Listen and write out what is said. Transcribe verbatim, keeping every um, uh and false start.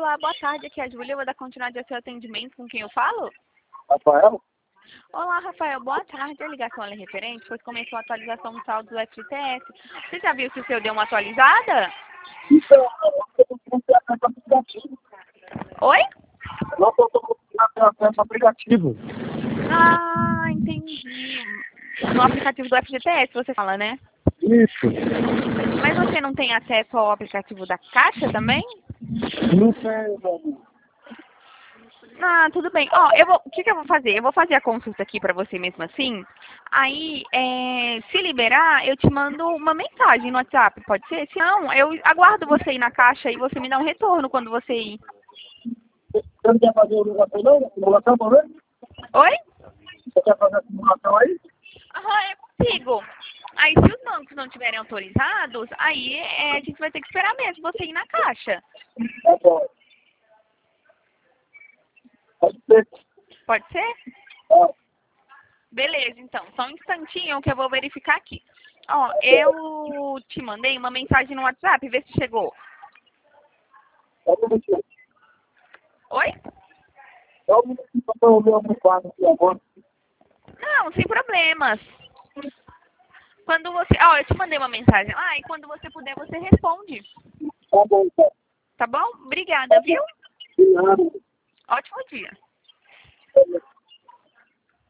Olá, boa tarde, aqui é a Júlia, eu vou dar continuidade ao seu atendimento, com quem eu falo? Rafael? Olá, Rafael, boa tarde, a ligação é referente, pois começou a atualização do saldo do F G T S. Você já viu se o seu deu uma atualizada? Então, eu não tenho acesso ao aplicativo. Oi? Não estou conseguindo ter acesso ao aplicativo. Ah, entendi. No aplicativo do F G T S você fala, né? Isso. Mas você não tem acesso ao aplicativo da Caixa também? Não sei, mano. Ah, tudo bem. Ó, eu vou, o que, que eu vou fazer? Eu vou fazer a consulta aqui pra você mesmo assim. Aí, é, se liberar, eu te mando uma mensagem no WhatsApp, pode ser? Se não, eu aguardo você ir na Caixa e você me dá um retorno quando você ir. Você não quer fazer simulação não? Simulação pra ver? Oi? Você quer fazer a simulação aí? Aham, é consigo. Aí, se os bancos não tiverem autorizados, aí é, a gente vai ter que esperar mesmo você ir na Caixa. Tá bom. Pode ser. Pode ser? Ó, Beleza, então. Só um instantinho que eu vou verificar aqui. Ó, eu te mandei uma mensagem no WhatsApp, vê se chegou. só um minutinho. Oi? Só um minutinho pra eu ver o quadro aqui agora. Não, sem problemas. Quando você... Ó, eu te mandei uma mensagem lá e quando você puder, você responde. Tá bom, então. Tá bom? Obrigada, viu? De nada. Ótimo dia. Tá bom.